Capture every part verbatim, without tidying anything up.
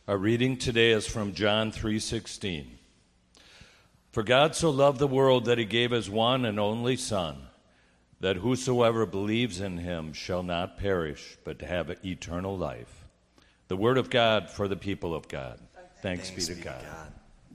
Our reading today is from John three sixteen. For God so loved the world that he gave his one and only Son, that whosoever believes in him shall not perish, but have eternal life. The word of God for the people of God. Thanks, Thanks be to be God. God.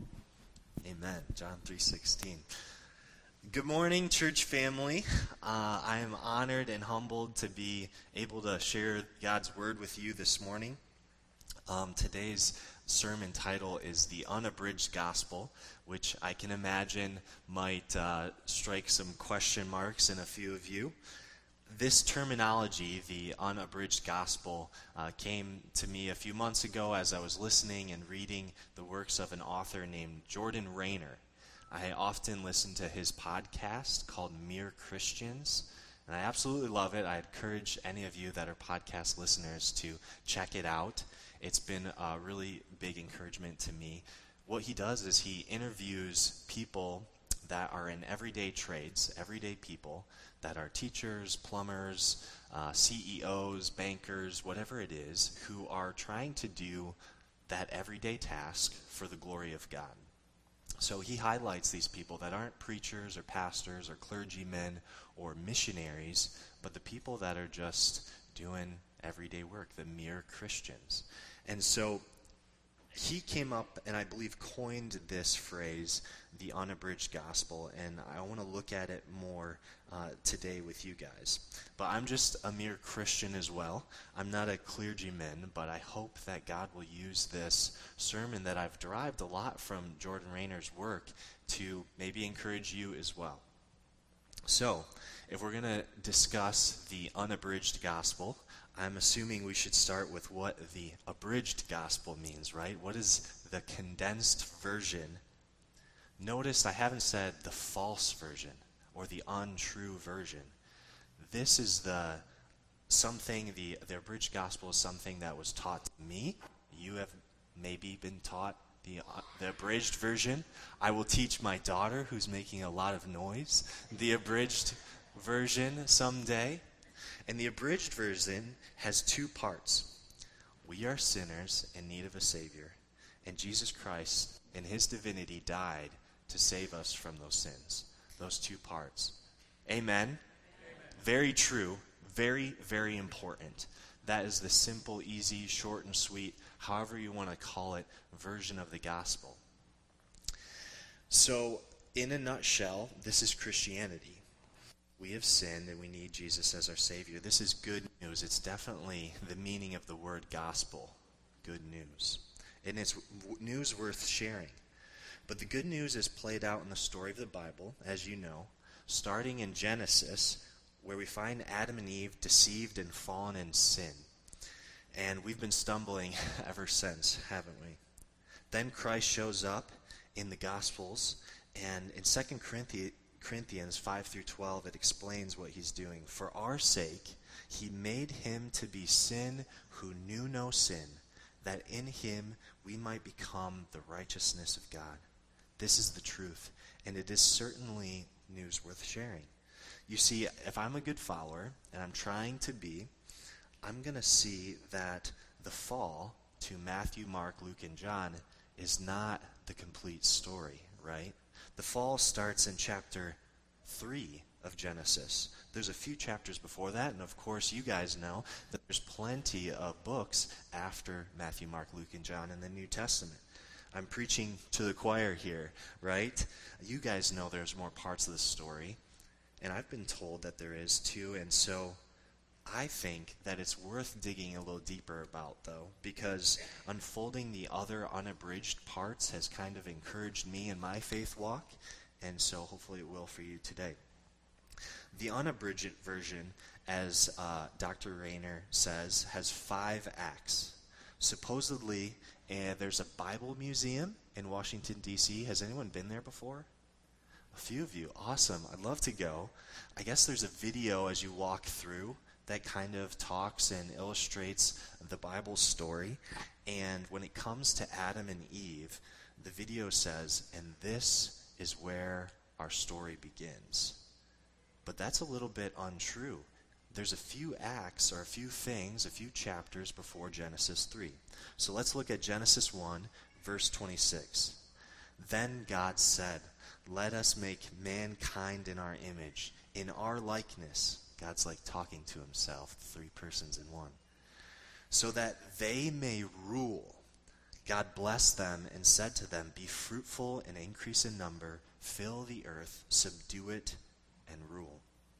Amen. John three sixteen. Good morning, church family. Uh, I am honored and humbled to be able to share God's word with you this morning. Um, today's sermon title is The Unabridged Gospel, which I can imagine might uh, strike some question marks in a few of you. This terminology, the unabridged gospel, uh, came to me a few months ago as I was listening and reading the works of an author named Jordan Raynor. I often listen to his podcast called Mere Christians, and I absolutely love it. I encourage any of you that are podcast listeners to check it out. It's been a really big encouragement to me. What he does is he interviews people that are in everyday trades, everyday people that are teachers, plumbers, uh, C E Os, bankers, whatever it is, who are trying to do that everyday task for the glory of God. So he highlights these people that aren't preachers or pastors or clergymen or missionaries, but the people that are just doing everyday work, the mere Christians. And so he came up and I believe coined this phrase, the unabridged gospel, and I want to look at it more uh, today with you guys. But I'm just a mere Christian as well. I'm not a clergyman, but I hope that God will use this sermon that I've derived a lot from Jordan Raynor's work to maybe encourage you as well. So, if we're going to discuss the unabridged gospel, I'm assuming we should start with what the abridged gospel means, right? What is the condensed version? Notice I haven't said the false version or the untrue version. This is the something, the, the abridged gospel is something that was taught to me. You have maybe been taught the, uh, the abridged version. I will teach my daughter, who's making a lot of noise, the abridged version someday. And the abridged version has two parts. We are sinners in need of a Savior, and Jesus Christ, in his divinity, died to save us from those sins. Those two parts. Amen? Amen. Very true. Very, very important. That is the simple, easy, short and sweet, however you want to call it, version of the gospel. So, in a nutshell, this is Christianity. We have sinned and we need Jesus as our Savior. This is good news. It's definitely the meaning of the word gospel. Good news. And it's news worth sharing. But the good news is played out in the story of the Bible, as you know, starting in Genesis, where we find Adam and Eve deceived and fallen in sin. And we've been stumbling ever since, haven't we? Then Christ shows up in the Gospels, and in Second Corinthians five through twelve, it explains what he's doing. For our sake, he made him to be sin who knew no sin, that in him we might become the righteousness of God. This is the truth, and it is certainly news worth sharing. You see, if I'm a good follower, and I'm trying to be, I'm going to see that the fall to Matthew, Mark, Luke, and John is not the complete story, right? The fall starts in chapter three of Genesis. There's a few chapters before that, and of course you guys know that there's plenty of books after Matthew, Mark, Luke, and John in the New Testament. I'm preaching to the choir here, right? You guys know there's more parts of the story, and I've been told that there is too, and so I think that it's worth digging a little deeper about, though, because unfolding the other unabridged parts has kind of encouraged me in my faith walk, and so hopefully it will for you today. The unabridged version, as uh, Doctor Raynor says, has five acts. Supposedly, uh, there's a Bible museum in Washington, D C Has anyone been there before? A few of you. Awesome. I'd love to go. I guess there's a video as you walk through that kind of talks and illustrates the Bible story. And when it comes to Adam and Eve, the video says, and this is where our story begins. But that's a little bit untrue. there's a few acts or a few things, a few chapters before Genesis three. So let's look at Genesis one, verse twenty-six. Then God said, "Let us make mankind in our image, in our likeness." God's like talking to himself, three persons in one. "So that they may rule." God blessed them and said to them, "Be fruitful and increase in number, fill the earth, subdue it, and rule."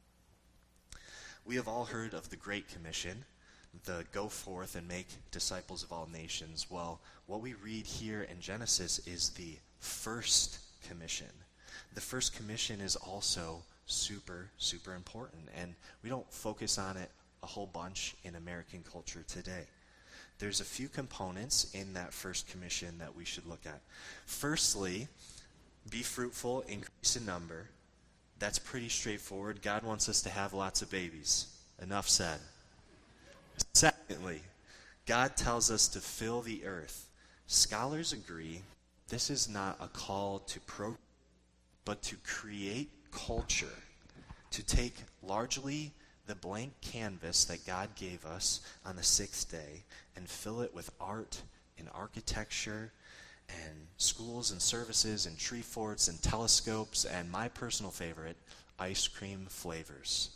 We have all heard of the Great Commission, the go forth and make disciples of all nations. Well, what we read here in Genesis is the first commission. The first commission is also super, super important, and we don't focus on it a whole bunch in American culture today. There's a few components in that first commission that we should look at. Firstly, be fruitful, increase in number. That's pretty straightforward. God wants us to have lots of babies. Enough said. Secondly, God tells us to fill the earth. Scholars agree this is not a call to pro, but to create culture, to take largely the blank canvas that God gave us on the sixth day and fill it with art and architecture and schools and services and tree forts and telescopes and my personal favorite, ice cream flavors.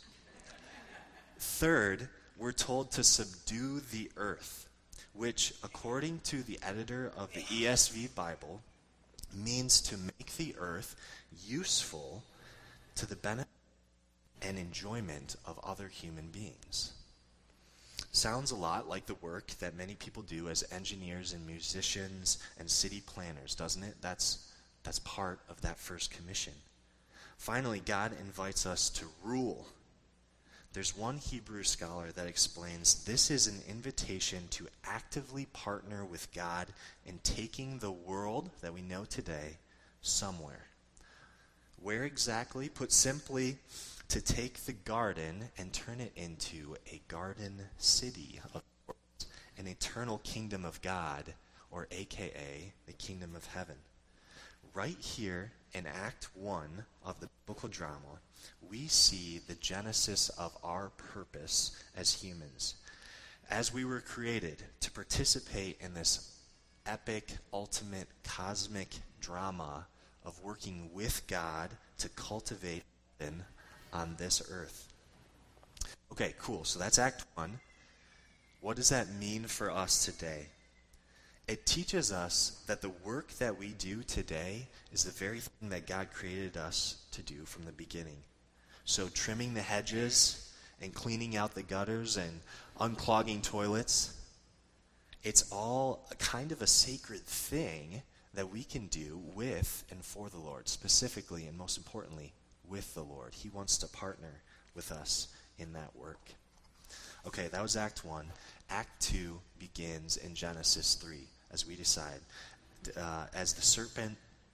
Third, we're told to subdue the earth, which, according to the editor of the E S V Bible, means to make the earth useful to the benefit and enjoyment of other human beings. Sounds a lot like the work that many people do as engineers and musicians and city planners, doesn't it? That's, that's part of that first commission. Finally, God invites us to rule. There's one Hebrew scholar that explains this is an invitation to actively partner with God in taking the world that we know today somewhere. Where exactly? Put simply, to take the garden and turn it into a garden city of sorts, an eternal kingdom of God, or A K A the kingdom of heaven. Right here in Act one of the biblical drama, we see the genesis of our purpose as humans. As we were created to participate in this epic, ultimate, cosmic drama of working with God to cultivate heaven on this earth. Okay, cool. So that's Act one. What does that mean for us today? It teaches us that the work that we do today is the very thing that God created us to do from the beginning. So trimming the hedges and cleaning out the gutters and unclogging toilets, it's all a kind of a sacred thing that we can do with and for the Lord, specifically and most importantly, with the Lord. He wants to partner with us in that work. Okay, that was Act one. Act two begins in Genesis three, as we decide. Uh, as the serpent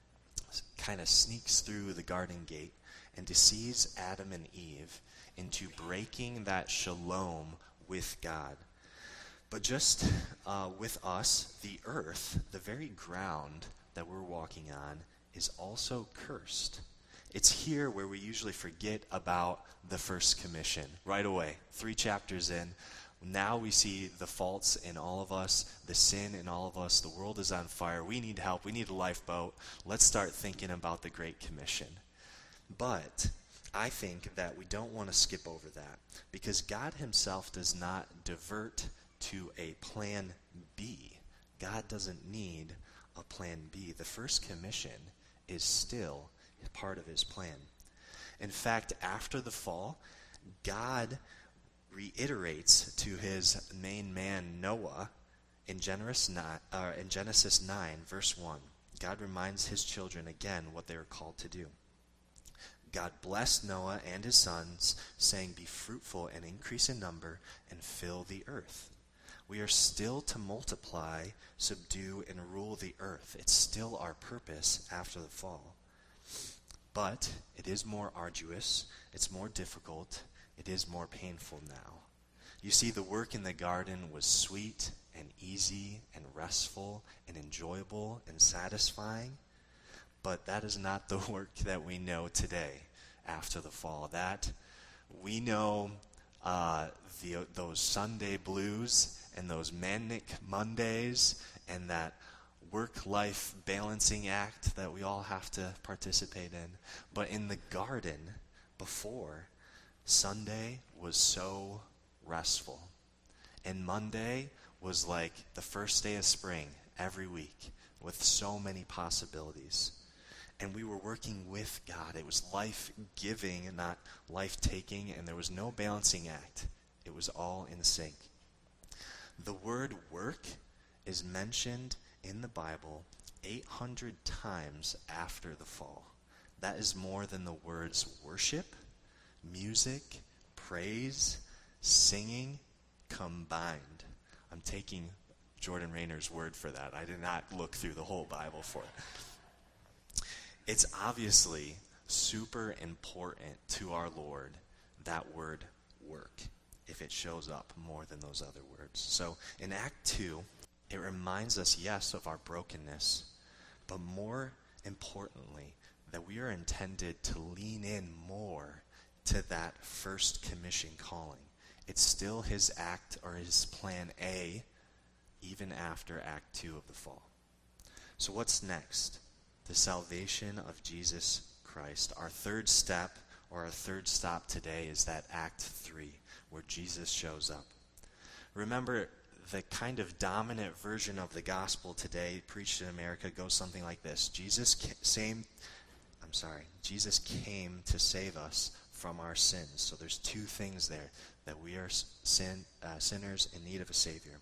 kind of sneaks through the garden gate and deceives Adam and Eve into breaking that shalom with God. But just uh, with us, the earth, the very ground that we're walking on, is also cursed. It's here where we usually forget about the first commission. Right away, three chapters in, now we see the faults in all of us, the sin in all of us. The world is on fire. We need help. We need a lifeboat. Let's start thinking about the Great Commission. But I think that we don't want to skip over that, because God himself does not divert to a plan B. God doesn't need a plan B. The first commission is still part of his plan. In fact, after the fall, God reiterates to his main man Noah in Genesis nine, uh, in Genesis nine, verse one. God reminds his children again what they are called to do. God blessed Noah and his sons, saying, "Be fruitful and increase in number and fill the earth." We are still to multiply, subdue, and rule the earth. It's still our purpose after the fall. But it is more arduous, it's more difficult, it is more painful now. You see, the work in the garden was sweet and easy and restful and enjoyable and satisfying, but that is not the work that we know today after the fall. That we know uh, the, those Sunday blues and those manic Mondays and that work-life balancing act that we all have to participate in. But in the garden before, Sunday was so restful. And Monday was like the first day of spring every week with so many possibilities. And we were working with God. It was life-giving and not life-taking, and there was no balancing act. It was all in sync. The word work is mentioned in the Bible eight hundred times after the fall. That is more than the words worship, music, praise, singing combined. I'm taking Jordan Rayner's word for that. I did not look through the whole Bible for it. It's obviously super important to our Lord, that word work, if it shows up more than those other words. So in Act two, it reminds us, yes, of our brokenness, but more importantly, that we are intended to lean in more to that first commission calling. It's still his act or his plan A, even after Act two of the fall. So what's next? The salvation of Jesus Christ. Our third step, or our third stop today, is that Act three, where Jesus shows up. Remember, the kind of dominant version of the gospel today, preached in America, goes something like this. Jesus came, I'm sorry, Jesus came to save us from our sins. So there's two things there, that we are sin, uh, sinners in need of a Savior.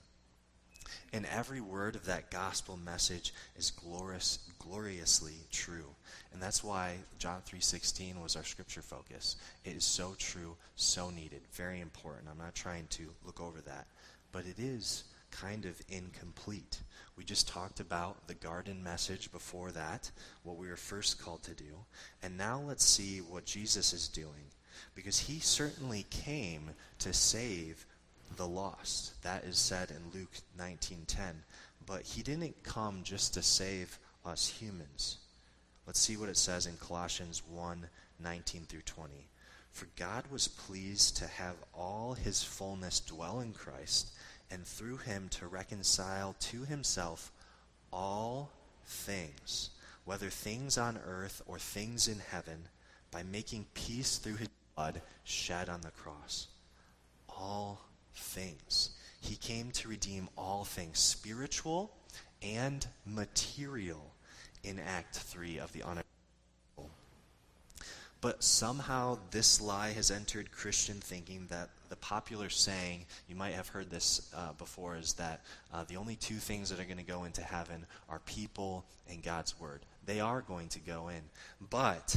And every word of that gospel message is glorious, gloriously true. And that's why John three sixteen was our scripture focus. It is so true, so needed, very important. I'm not trying to look over that. But it is kind of incomplete. We just talked about the garden message before that, what we were first called to do. And now let's see what Jesus is doing. Because he certainly came to save the lost. That is said in Luke nineteen ten. But he didn't come just to save us humans. Let's see what it says in Colossians one nineteen through twenty. For God was pleased to have all his fullness dwell in Christ, and through him to reconcile to himself all things, whether things on earth or things in heaven, by making peace through his blood shed on the cross. All things. He came to redeem all things, spiritual and material, in Act three of the unavoidable. But somehow this lie has entered Christian thinking, that the popular saying, you might have heard this uh, before, is that uh, the only two things that are going to go into heaven are people and God's word. They are going to go in. But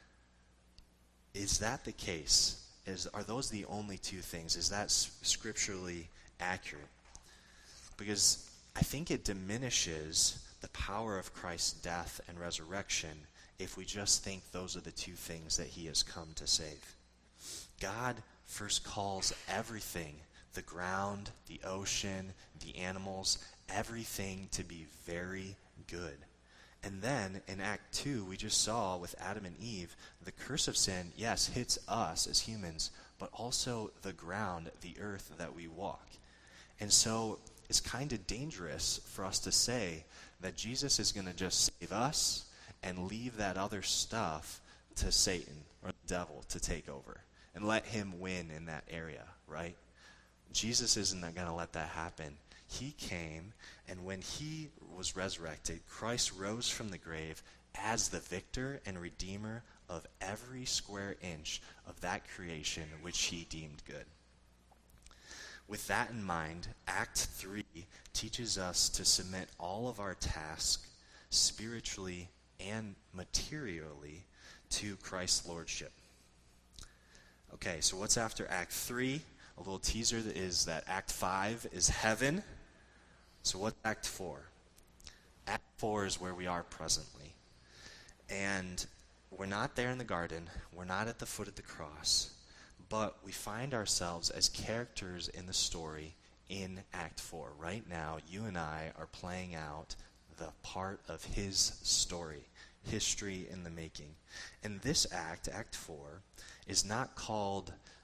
is that the case? Is, are those the only two things? Is that s- scripturally accurate? Because I think it diminishes the power of Christ's death and resurrection if we just think those are the two things that he has come to save. God first calls everything, the ground, the ocean, the animals, everything to be very good. And then in Act two, we just saw with Adam and Eve, the curse of sin, yes, hits us as humans, but also the ground, the earth that we walk. And so it's kind of dangerous for us to say that Jesus is going to just save us and leave that other stuff to Satan or the devil to take over and let him win in that area, right? Jesus isn't going to let that happen. He came, and when he was resurrected, Christ rose from the grave as the victor and redeemer of every square inch of that creation which he deemed good. With that in mind, Act three teaches us to submit all of our tasks spiritually and materially to Christ's lordship. Okay, so what's after Act three? A little teaser is that Act five is heaven. So what's Act four? Act four is where we are presently. And we're not there in the garden. We're not at the foot of the cross. But we find ourselves as characters in the story in Act four. Right now, you and I are playing out the part of his story, history in the making. And this act, Act four, is not called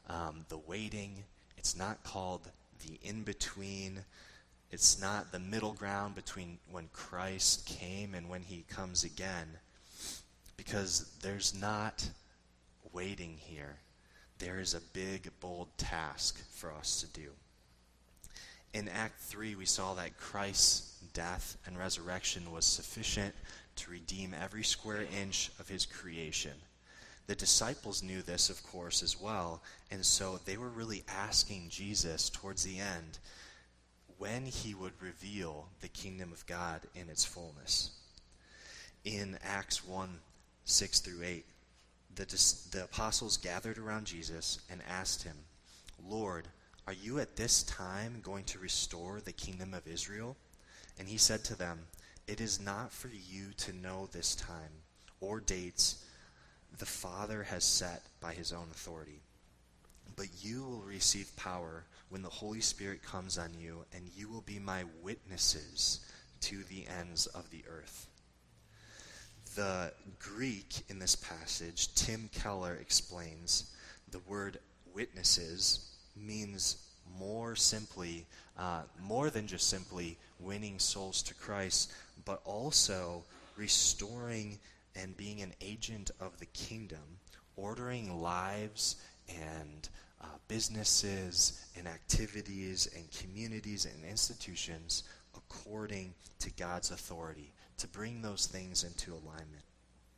um, the waiting. It's not called the in-between. It's not the middle ground between when Christ came and when he comes again. Because there's not waiting here. There is a big, bold task for us to do. In Act three, we saw that Christ's death and resurrection was sufficient to redeem every square inch of his creation. The disciples knew this, of course, as well, and so they were really asking Jesus towards the end when he would reveal the kingdom of God in its fullness. In Acts one, six through eight, the, the apostles gathered around Jesus and asked him, "Lord, are you at this time going to restore the kingdom of Israel?" And he said to them, "It is not for you to know this time or dates the Father has set by his own authority. But you will receive power when the Holy Spirit comes on you, and you will be my witnesses to the ends of the earth." The Greek in this passage, Tim Keller explains, the word witnesses means more simply, uh, more than just simply winning souls to Christ, but also restoring and being an agent of the kingdom, ordering lives and uh, businesses and activities and communities and institutions according to God's authority, to bring those things into alignment.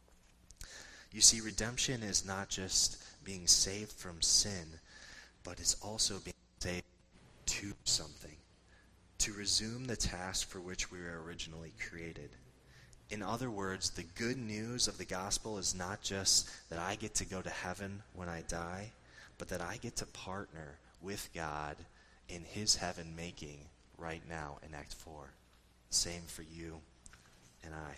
You see, redemption is not just being saved from sin, but it's also being saved to something, to resume the task for which we were originally created. In other words, the good news of the gospel is not just that I get to go to heaven when I die, but that I get to partner with God in his heaven making right now in Act four. Same for you and I.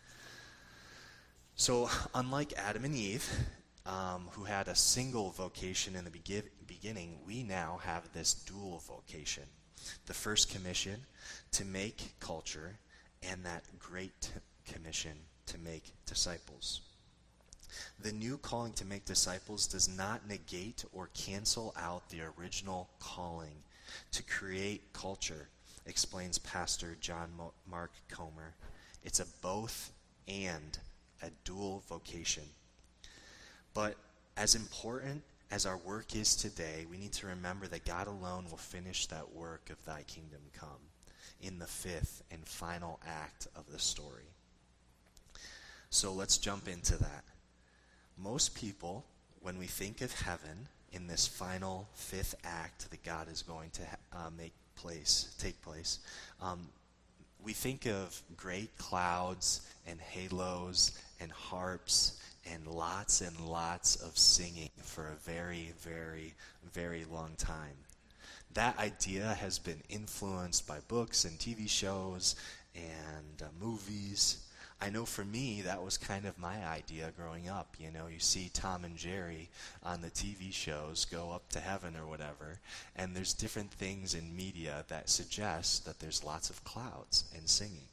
So, unlike Adam and Eve, um, who had a single vocation in the be- beginning, we now have this dual vocation. The first commission to make culture, and that great commission to make disciples. The new calling to make disciples does not negate or cancel out the original calling to create culture, explains Pastor John Mo- Mark Comer. It's a both and, a dual vocation. But as important as our work is today, we need to remember that God alone will finish that work of thy kingdom come in the fifth and final act of the story. So let's jump into that. Most people, when we think of heaven in this final fifth act that God is going to uh, make place, take place, um, we think of great clouds and halos and harps and lots and lots of singing for a very, very, very long time. That idea has been influenced by books and T V shows and uh, movies. I know for me, that was kind of my idea growing up. You know, you see Tom and Jerry on the T V shows go up to heaven or whatever, and there's different things in media that suggest that there's lots of clouds and singing.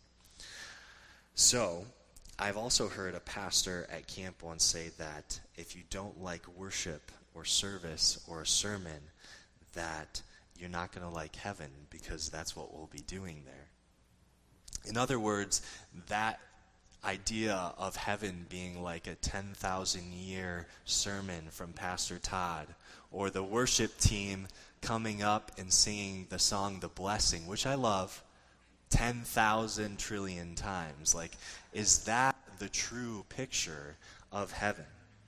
So, I've also heard a pastor at camp once say that if you don't like worship or service or a sermon, that you're not going to like heaven because that's what we'll be doing there. In other words, that idea of heaven being like a ten thousand year sermon from Pastor Todd, or the worship team coming up and singing the song The Blessing, which I love, ten thousand trillion times. Like, is that the true picture of heaven?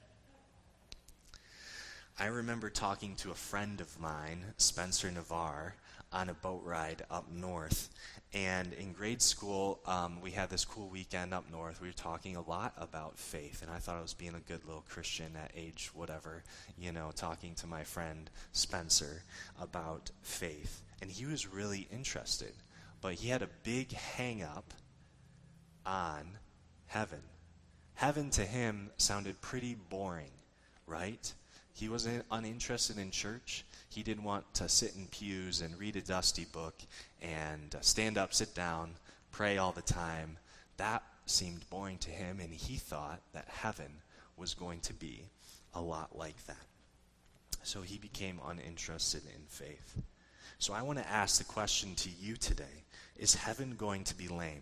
I remember talking to a friend of mine, Spencer Navarre, on a boat ride up north. And in grade school, um, we had this cool weekend up north. We were talking a lot about faith, and I thought I was being a good little Christian at age whatever, you know, talking to my friend Spencer about faith. And he was really interested, but he had a big hang-up on heaven. Heaven to him sounded pretty boring, right? He wasn't uninterested in church. He didn't want to sit in pews and read a dusty book and uh, stand up, sit down, pray all the time. That seemed boring to him, and he thought that heaven was going to be a lot like that. So he became uninterested in faith. So I want to ask the question to you today. Is heaven going to be lame?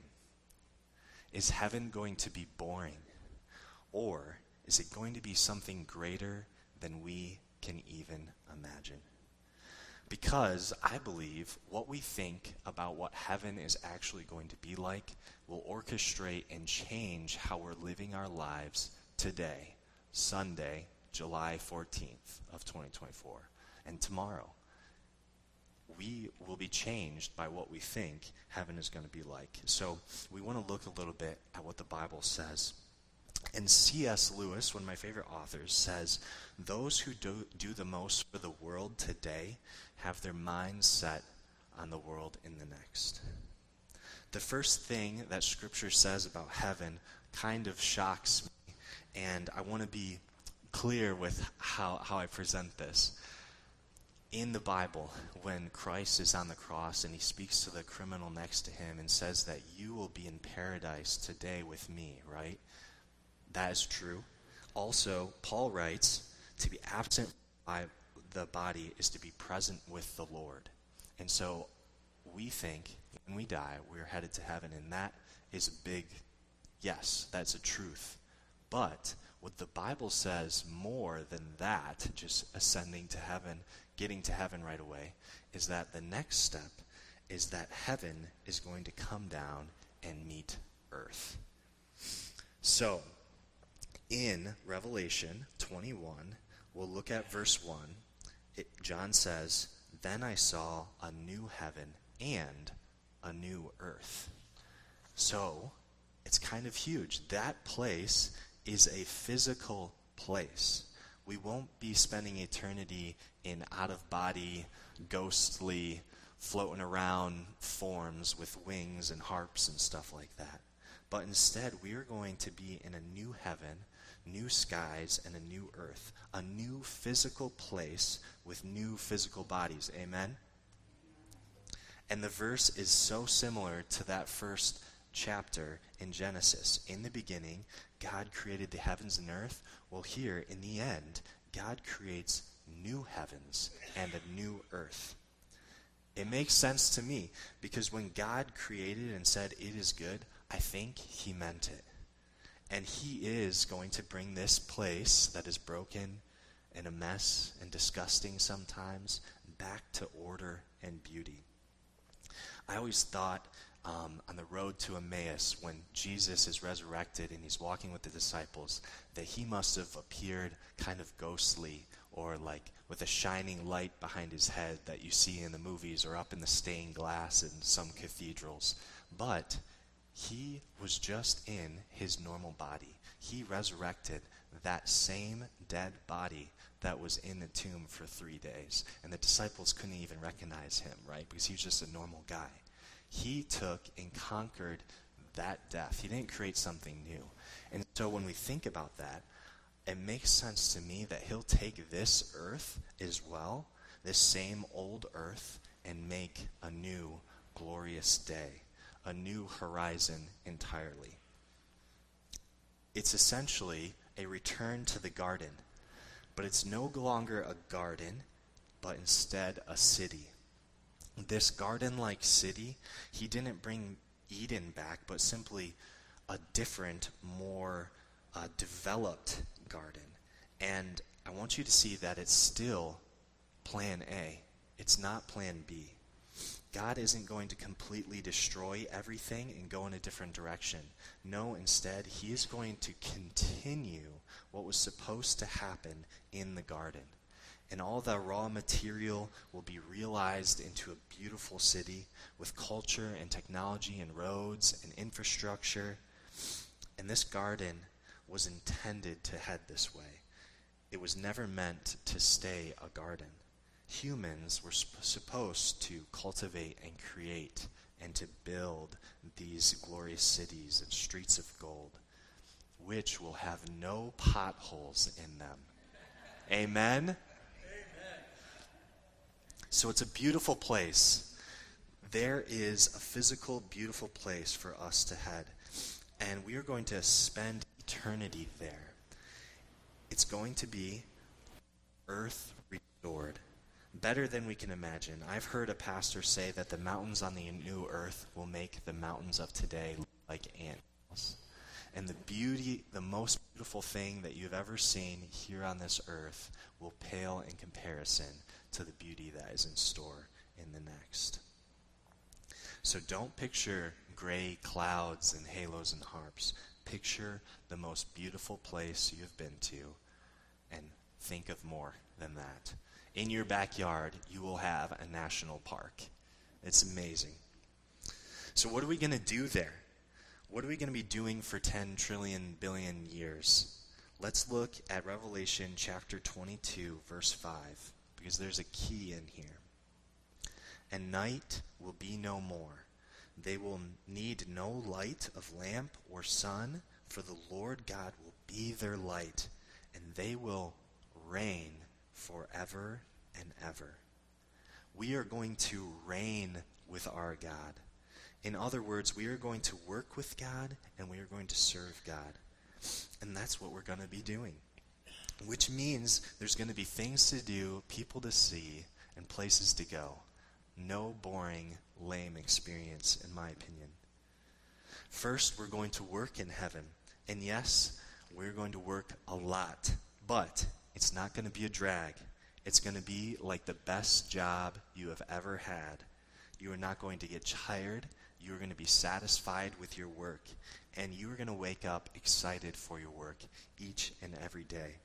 Is heaven going to be boring? Or is it going to be something greater than we can even imagine? Because I believe what we think about what heaven is actually going to be like will orchestrate and change how we're living our lives today, Sunday, July fourteenth of twenty twenty-four, and tomorrow. We will be changed by what we think heaven is going to be like. So we want to look a little bit at what the Bible says. And C S Lewis, one of my favorite authors, says, those who do, do the most for the world today have their minds set on the world in the next. The first thing that Scripture says about heaven kind of shocks me, and I want to be clear with how, how I present this. In the Bible, when Christ is on the cross and he speaks to the criminal next to him and says that you will be in paradise today with me, right? That is true. Also, Paul writes, to be absent by the body is to be present with the Lord. And so we think when we die, we're headed to heaven, and that is a big yes, that's a truth. But what the Bible says more than that, just ascending to heaven, getting to heaven right away, is that the next step is that heaven is going to come down and meet earth. So, in Revelation twenty-one, we'll look at verse one. It, John says, then I saw a new heaven and a new earth. So, it's kind of huge. That place is a physical place. We won't be spending eternity in out-of-body, ghostly, floating around forms with wings and harps and stuff like that. But instead, we are going to be in a new heaven, new skies, and a new earth. A new physical place with new physical bodies. Amen? And the verse is so similar to that first chapter in Genesis. In the beginning, God created the heavens and earth. Well, here, in the end, God creates new heavens and a new earth. It makes sense to me, because when God created and said it is good, I think he meant it. And he is going to bring this place that is broken and a mess and disgusting sometimes back to order and beauty. I always thought um, on the road to Emmaus, when Jesus is resurrected and he's walking with the disciples, that he must have appeared kind of ghostly, or like with a shining light behind his head that you see in the movies or up in the stained glass in some cathedrals. But he was just in his normal body. He resurrected that same dead body that was in the tomb for three days. And the disciples couldn't even recognize him, right? Because he was just a normal guy. He took and conquered that death. He didn't create something new. And so when we think about that, it makes sense to me that he'll take this earth as well, this same old earth, and make a new glorious day, a new horizon entirely. It's essentially a return to the garden, but it's no longer a garden, but instead a city. This garden-like city, he didn't bring Eden back, but simply a different, more uh, developed garden. And I want you to see that it's still plan A. It's not plan B. God isn't going to completely destroy everything and go in a different direction. No, instead, he is going to continue what was supposed to happen in the garden. And all the raw material will be realized into a beautiful city with culture and technology and roads and infrastructure. And this garden was intended to head this way. It was never meant to stay a garden. Humans were sp- supposed to cultivate and create and to build these glorious cities and streets of gold, which will have no potholes in them. Amen? Amen. So it's a beautiful place. There is a physical, beautiful place for us to head. And we are going to spend eternity there. It's going to be earth restored, better than we can imagine. I've heard a pastor say that the mountains on the new earth will make the mountains of today look like anthills. And the beauty, the most beautiful thing that you've ever seen here on this earth will pale in comparison to the beauty that is in store in the next. So don't picture gray clouds and halos and harps. Picture the most beautiful place you have been to and think of more than that. In your backyard, you will have a national park. It's amazing. So what are we going to do there? What are we going to be doing for ten trillion billion years? Let's look at Revelation chapter twenty-two, verse five, because there's a key in here. And night will be no more. They will need no light of lamp or sun, for the Lord God will be their light, and they will reign forever and ever. We are going to reign with our God. In other words, we are going to work with God, and we are going to serve God. And that's what we're going to be doing. Which means there's going to be things to do, people to see, and places to go. No boring, lame experience, in my opinion. First, we're going to work in heaven. And yes, we're going to work a lot. But it's not going to be a drag. It's going to be like the best job you have ever had. You are not going to get tired. You are going to be satisfied with your work. And you are going to wake up excited for your work each and every day.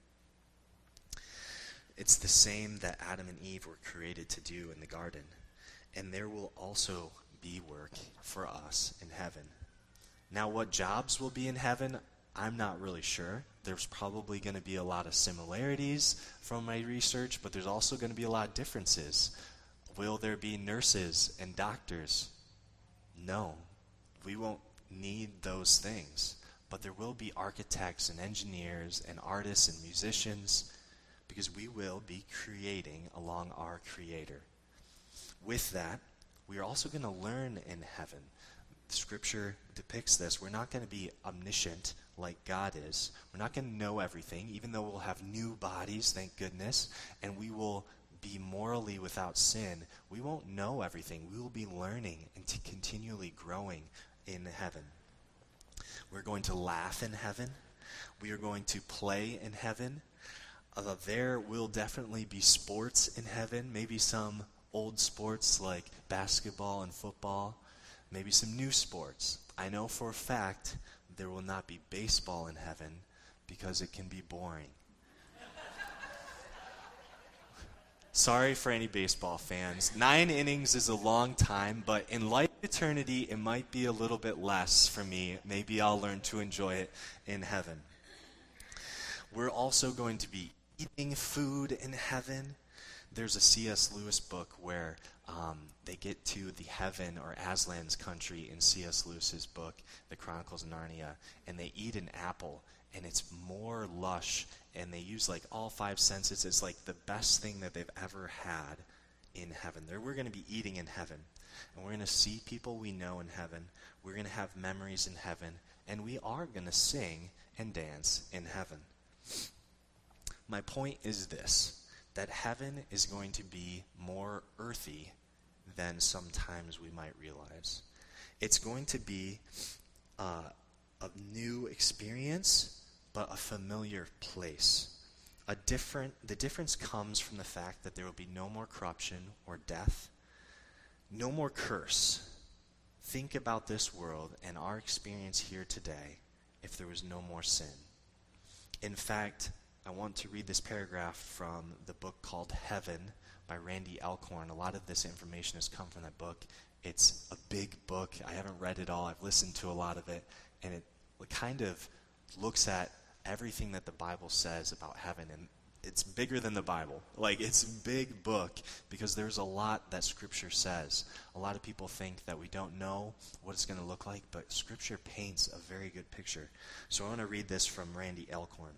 It's the same that Adam and Eve were created to do in the garden. And there will also be work for us in heaven. Now, what jobs will be in heaven, I'm not really sure. There's probably going to be a lot of similarities from my research, but there's also going to be a lot of differences. Will there be nurses and doctors? No, we won't need those things. But there will be architects and engineers and artists and musicians, because we will be creating along our Creator. With that, we are also going to learn in heaven. Scripture depicts this. We're not going to be omniscient like God is. We're not going to know everything, even though we'll have new bodies, thank goodness, and we will be morally without sin. We won't know everything. We will be learning and to continually growing in heaven. We're going to laugh in heaven. We are going to play in heaven. Uh, there will definitely be sports in heaven, maybe some old sports like basketball and football, maybe some new sports. I know for a fact there will not be baseball in heaven because it can be boring. Sorry for any baseball fans. Nine innings is a long time, but in light of eternity, it might be a little bit less for me. Maybe I'll learn to enjoy it in heaven. We're also going to be eating food in heaven. There's a C S Lewis book where um, they get to the heaven or Aslan's country in C S Lewis's book, The Chronicles of Narnia, and they eat an apple, and it's more lush, and they use like all five senses. It's like the best thing that they've ever had in heaven. There, we're going to be eating in heaven, and we're going to see people we know in heaven. We're going to have memories in heaven, and we are going to sing and dance in heaven. My point is this, that heaven is going to be more earthy than sometimes we might realize. It's going to be uh, a new experience, but a familiar place. A different, the difference comes from the fact that there will be no more corruption or death, no more curse. Think about this world and our experience here today if there was no more sin. In fact, I want to read this paragraph from the book called Heaven by Randy Alcorn. A lot of this information has come from that book. It's a big book. I haven't read it all. I've listened to a lot of it, and it kind of looks at everything that the Bible says about heaven, and it's bigger than the Bible. Like, it's a big book because there's a lot that Scripture says. A lot of people think that we don't know what it's going to look like, but Scripture paints a very good picture. So I want to read this from Randy Alcorn.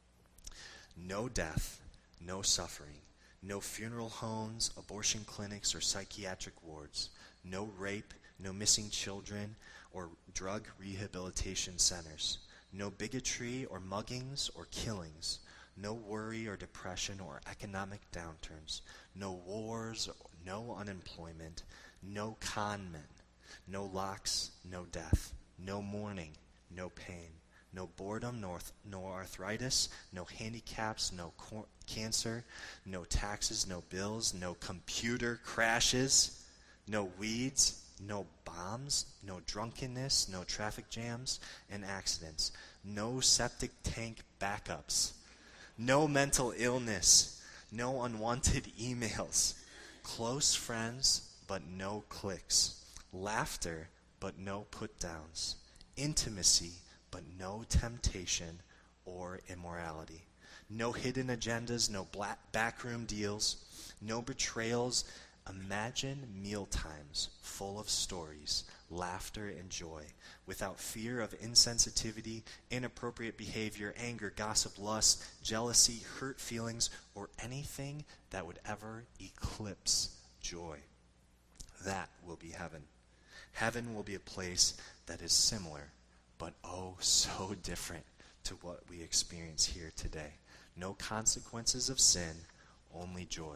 No death, no suffering, no funeral homes, abortion clinics, or psychiatric wards, no rape, no missing children, or drug rehabilitation centers, no bigotry or muggings or killings, no worry or depression or economic downturns, no wars, no unemployment, no con men, no locks, no death, no mourning, no pain, no boredom, nor, nor arthritis, no handicaps, no cor- cancer, no taxes, no bills, no computer crashes, no weeds, no bombs, no drunkenness, no traffic jams and accidents, no septic tank backups, no mental illness, no unwanted emails, close friends but no cliques, laughter but no put-downs, intimacy but no temptation or immorality, no hidden agendas, no black backroom deals, no betrayals. Imagine meal times full of stories, laughter, and joy, without fear of insensitivity, inappropriate behavior, anger, gossip, lust, jealousy, hurt feelings, or anything that would ever eclipse joy. That will be heaven. Heaven will be a place that is similar, but oh so different to what we experience here today. No consequences of sin, only joy.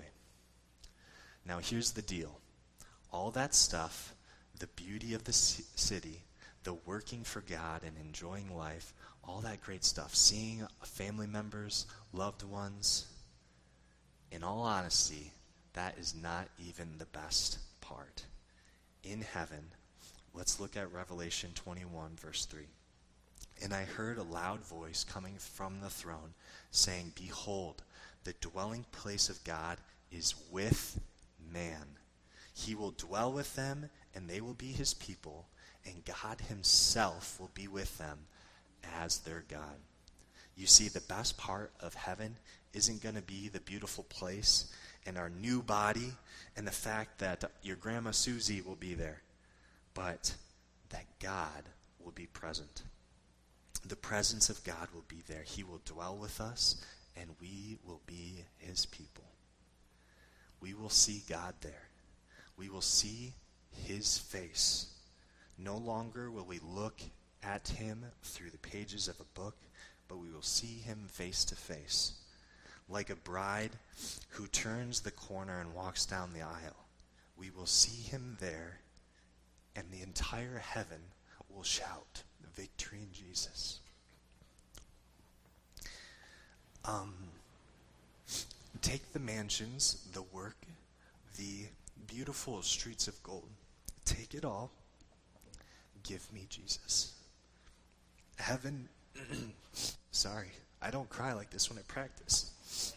Now here's the deal. All that stuff, the beauty of the c- city, the working for God and enjoying life, all that great stuff, seeing family members, loved ones, in all honesty, that is not even the best part. In heaven, let's look at Revelation twenty-one, verse three. And I heard a loud voice coming from the throne, saying, Behold, the dwelling place of God is with man. He will dwell with them, and they will be his people, and God himself will be with them as their God. You see, the best part of heaven isn't going to be the beautiful place and our new body and the fact that your Grandma Susie will be there, but that God will be present. The presence of God will be there. He will dwell with us, and we will be his people. We will see God there. We will see his face. No longer will we look at him through the pages of a book, but we will see him face to face. Like a bride who turns the corner and walks down the aisle, we will see him there, and the entire heaven will shout, victory in Jesus. Um, take the mansions, the work, the beautiful streets of gold. Take it all. Give me Jesus. Heaven, sorry, I don't cry like this when I practice.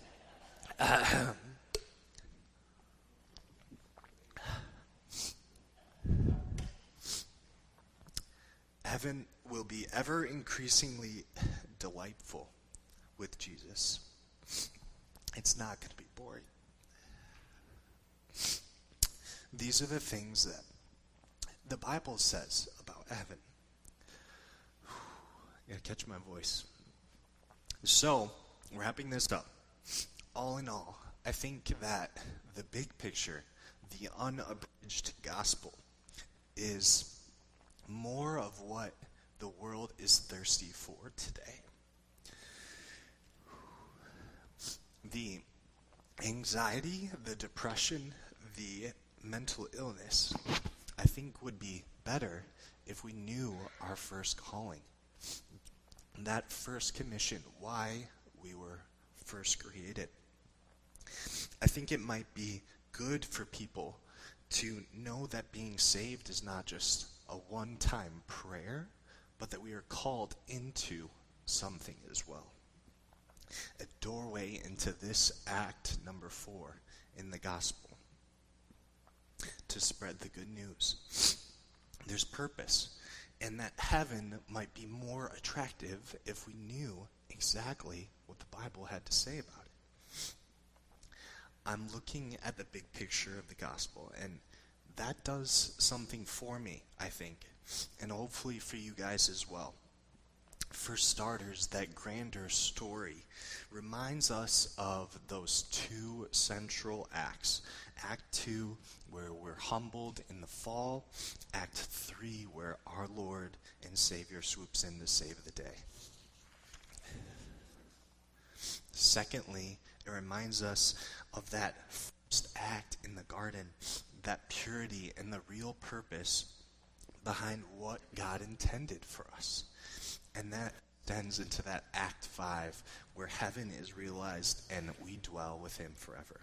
Heaven will be ever increasingly delightful with Jesus. It's not going to be boring. These are the things that the Bible says about heaven. I gotta catch my voice. So, wrapping this up, all in all, I think that the big picture, the unabridged gospel, is more of what the world is thirsty for today. The anxiety, the depression, the mental illness, I think would be better if we knew our first calling. That first commission, why we were first created. I think it might be good for people to know that being saved is not just a one-time prayer, but that we are called into something as well. A doorway into this act number four in the gospel. To spread the good news. There's purpose. And that heaven might be more attractive if we knew exactly what the Bible had to say about it. I'm looking at the big picture of the gospel, and that does something for me, I think, and hopefully for you guys as well. For starters, that grander story reminds us of those two central acts. Act two, where we're humbled in the fall. Act three, where our Lord and Savior swoops in to save the day. secondly, it reminds us of that first act in the garden, that purity and the real purpose behind what God intended for us. And that extends into that act five, where heaven is realized and we dwell with him forever.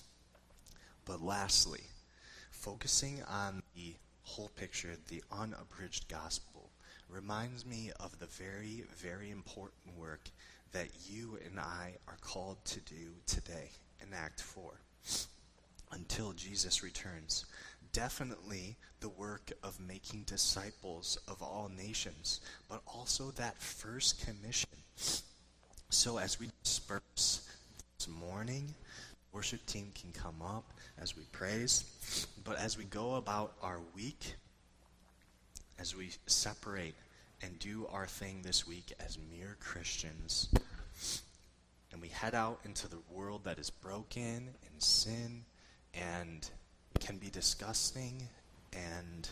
But lastly, focusing on the whole picture, the unabridged gospel, reminds me of the very, very important work that you and I are called to do today in Act four, until Jesus returns. Definitely the work of making disciples of all nations, but also that first commission. So as we disperse this morning, worship team can come up as we praise, but as we go about our week, as we separate and do our thing this week as mere Christians, and we head out into the world that is broken and sin and can be disgusting and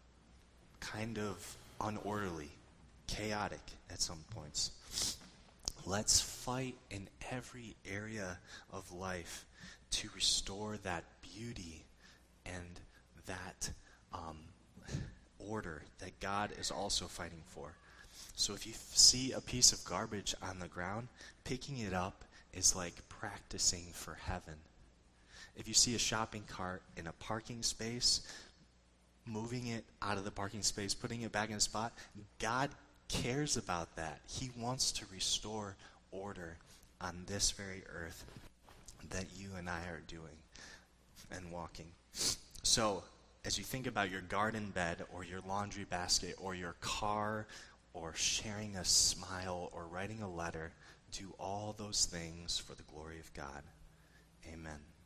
kind of unorderly, chaotic at some points. Let's fight in every area of life to restore that beauty and that um, order that God is also fighting for. So if you f- see a piece of garbage on the ground, picking it up is like practicing for heaven. If you see a shopping cart in a parking space, moving it out of the parking space, putting it back in a spot, God cares about that. He wants to restore order on this very earth that you and I are doing and walking. So, as you think about your garden bed or your laundry basket or your car or sharing a smile or writing a letter, do all those things for the glory of God. Amen.